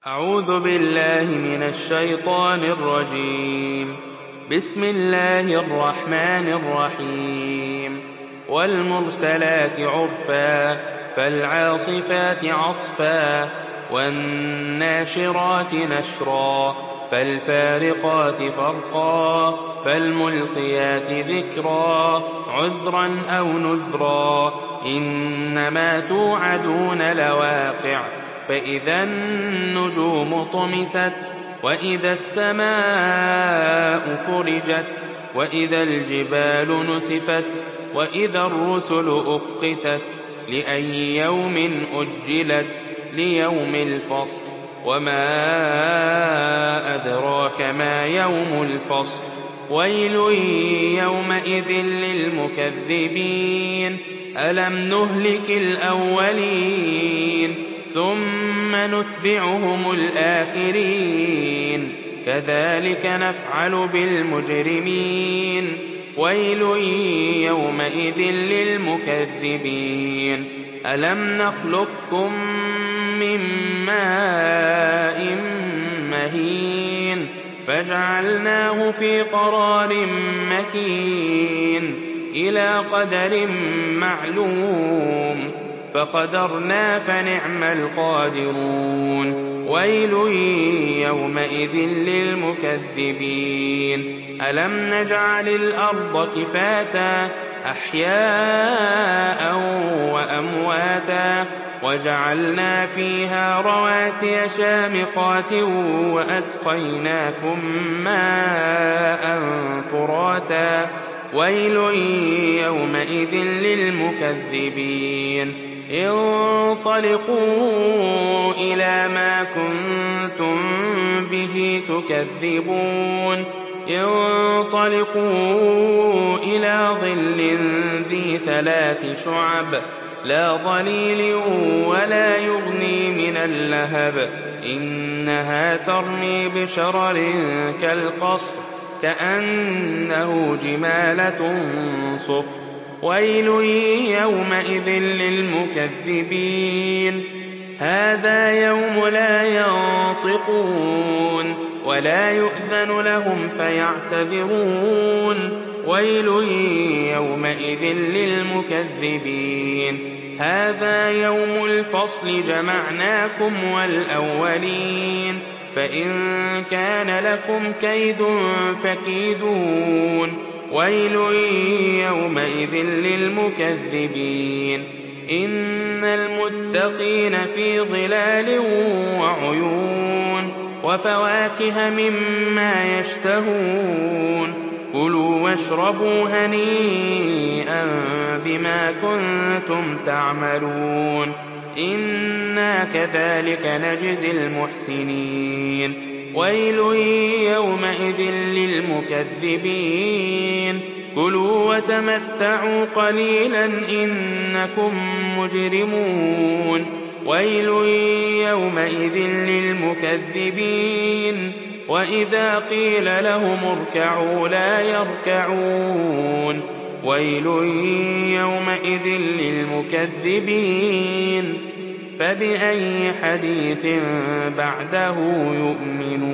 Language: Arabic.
أعوذ بالله من الشيطان الرجيم. بسم الله الرحمن الرحيم. والمرسلات عرفا فالعاصفات عصفا والناشرات نشرا فالفارقات فرقا فالملقيات ذكرا عذرا أو نذرا إنما توعدون لواقع فإذا النجوم طمست وإذا السماء فرجت وإذا الجبال نسفت وإذا الرسل أقتت لأي يوم أجلت ليوم الفصل وما أدراك ما يوم الفصل ويل يومئذ للمكذبين ألم نهلك الأولين ثم نتبعهم الآخرين كذلك نفعل بالمجرمين ويل يومئذ للمكذبين ألم نخلقكم من ماء مهين فجعلناه في قرار مكين إلى قدر معلوم فقدرنا فنعم القادرون ويل يومئذ للمكذبين ألم نجعل الأرض كفاتا أحياء وأمواتا وجعلنا فيها رواسي شامخات وأسقيناكم ماء فراتا ويل يومئذ للمكذبين انطلقوا إلى ما كنتم به تكذبون انطلقوا إلى ظل ذي 3 شعب لا ظليل ولا يغني من اللهب إنها ترمي بشرر كالقصر كأنه جمالة صفر ويل يومئذ للمكذبين هذا يوم لا ينطقون ولا يؤذن لهم فيعتذرون ويل يومئذ للمكذبين هذا يوم الفصل جمعناكم والأولين فإن كان لكم كيد فكيدون ويل يومئذ للمكذبين إن المتقين في ظلال وعيون وفواكه مما يشتهون كلوا واشربوا هنيئا بما كنتم تعملون إنا كذلك نجزي المحسنين ويل يومئذ للمكذبين كلوا وتمتعوا قليلا إنكم مجرمون ويل يومئذ للمكذبين وإذا قيل لهم اركعوا لا يركعون ويل يومئذ للمكذبين فبأي حديث بعده يؤمنون